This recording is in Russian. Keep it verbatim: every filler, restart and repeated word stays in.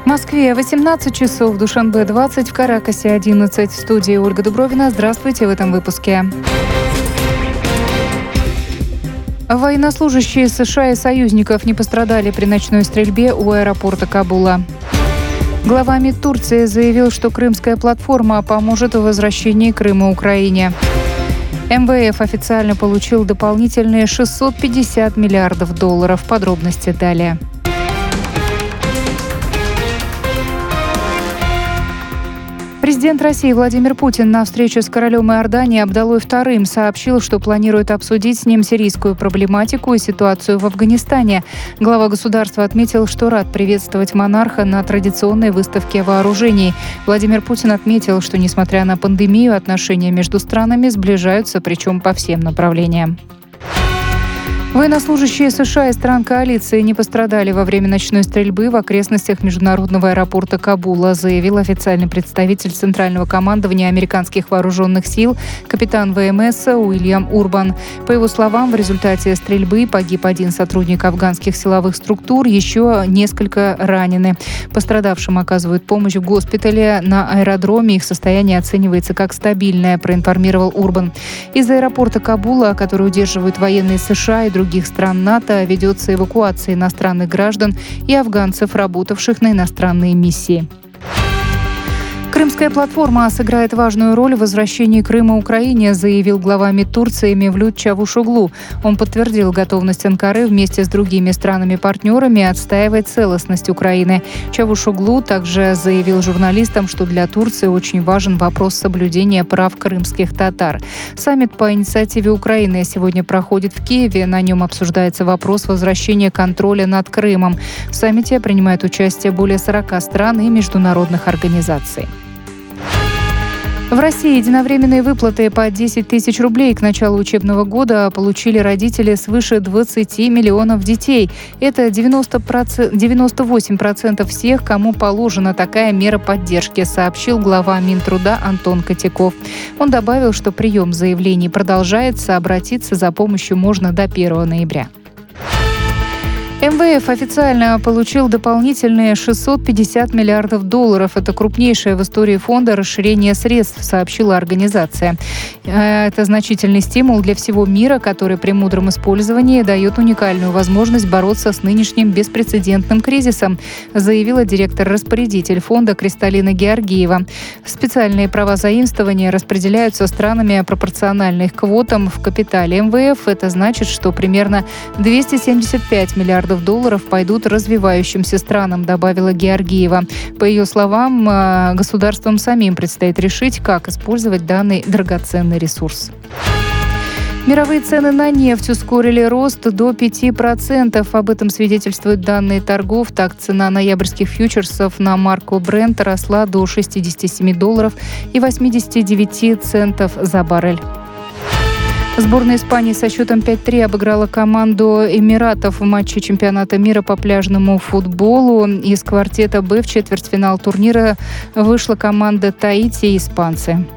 В Москве восемнадцать часов, в Душанбе двадцать, в Каракасе одиннадцать. В студии Ольга Дубровина. Здравствуйте в этом выпуске. Военнослужащие США и союзников не пострадали при ночной стрельбе у аэропорта Кабула. Глава МИД Турции заявил, что Крымская платформа поможет в возвращении Крыма Украине. эм вэ эф официально получил дополнительные шестьсот пятьдесят миллиардов долларов. Подробности далее. Президент России Владимир Путин на встрече с королем Иордании Абдаллой вторым сообщил, что планирует обсудить с ним сирийскую проблематику и ситуацию в Афганистане. Глава государства отметил, что рад приветствовать монарха на традиционной выставке вооружений. Владимир Путин отметил, что, несмотря на пандемию, отношения между странами сближаются, причем по всем направлениям. Военнослужащие США и стран коалиции не пострадали во время ночной стрельбы в окрестностях международного аэропорта Кабула, заявил официальный представитель Центрального командования американских вооруженных сил капитан вэ эм эс Уильям Урбан. По его словам, в результате стрельбы погиб один сотрудник афганских силовых структур, еще несколько ранены. Пострадавшим оказывают помощь в госпитале на аэродроме. Их состояние оценивается как стабильное, проинформировал Урбан. Из аэропорта Кабула, который удерживают военные США и других стран НАТО, ведется эвакуация иностранных граждан и афганцев, работавших на иностранные миссии. Крымская платформа сыграет важную роль в возвращении Крыма Украине, заявил глава МИД Турции Мевлют Чавушоглу. Он подтвердил готовность Анкары вместе с другими странами-партнерами отстаивать целостность Украины. Чавушоглу также заявил журналистам, что для Турции очень важен вопрос соблюдения прав крымских татар. Саммит по инициативе Украины сегодня проходит в Киеве. На нем обсуждается вопрос возвращения контроля над Крымом. В саммите принимают участие более сорока стран и международных организаций. В России единовременные выплаты по десять тысяч рублей к началу учебного года получили родители свыше двадцати миллионов детей. Это девяносто восемь процентов всех, кому положена такая мера поддержки, сообщил глава Минтруда Антон Котяков. Он добавил, что прием заявлений продолжается, обратиться за помощью можно до первого ноября. эм вэ эф официально получил дополнительные шестьсот пятьдесят миллиардов долларов. Это крупнейшее в истории фонда расширение средств, сообщила организация. Это значительный стимул для всего мира, который при мудром использовании дает уникальную возможность бороться с нынешним беспрецедентным кризисом, заявила директор-распорядитель фонда Кристалина Георгиева. Специальные права заимствования распределяются странами пропорционально их квотам в капитале эм вэ эф. Это значит, что примерно двести семьдесят пять миллиардов долларов пойдут развивающимся странам, добавила Георгиева. По ее словам, государствам самим предстоит решить, как использовать данный драгоценный ресурс. Мировые цены на нефть ускорили рост до пяти процентов. Об этом свидетельствуют данные торгов. Так, цена ноябрьских фьючерсов на марку Brent росла до шестидесяти семи долларов и восьмидесяти девяти центов за баррель. Сборная Испании со счетом пять три обыграла команду Эмиратов в матче чемпионата мира по пляжному футболу. Из квартета «Б» в четвертьфинал турнира вышла команда Таити и испанцы.